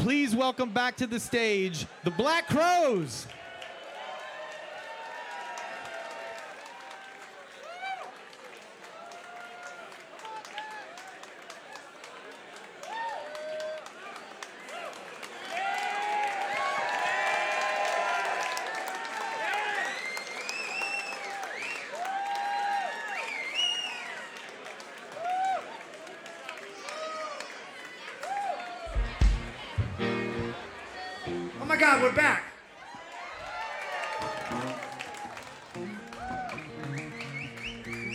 please welcome back to the stage the Black Crowes. Oh my God, we're back.